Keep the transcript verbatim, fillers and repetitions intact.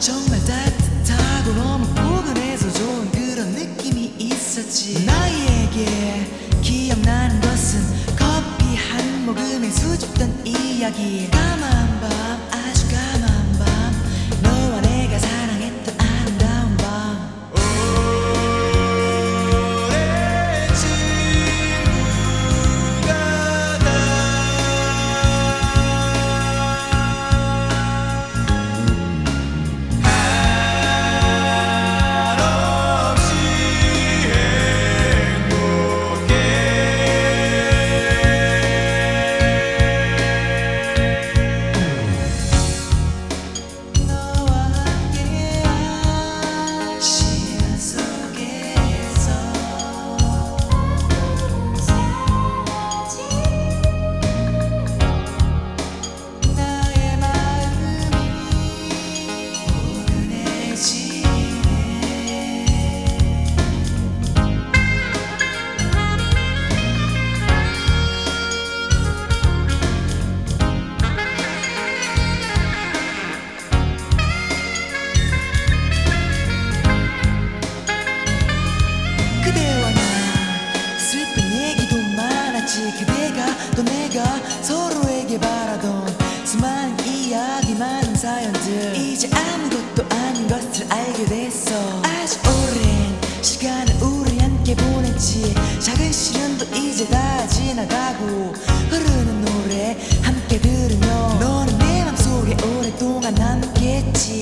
정말 따뜻하고 너무 포근해서 좋은 그런 느낌이 있었지. 나에게 기억나는 것은 커피 한 모금에 수줍던 이야기. 까만 밤 아주 까만 밤 너와 내가 사랑했던 아름다운 밤. 그대가 또 내가 서로에게 바라던 수많은 이야기 많은 사연들 이제 아무것도 아닌 것을 알게 됐어. 아주 오랜 시간을 우리 함께 보냈지. 작은 시련도 이제 다 지나가고 흐르는 노래 함께 들으며 너는 내 맘속에 오랫동안 남겠지.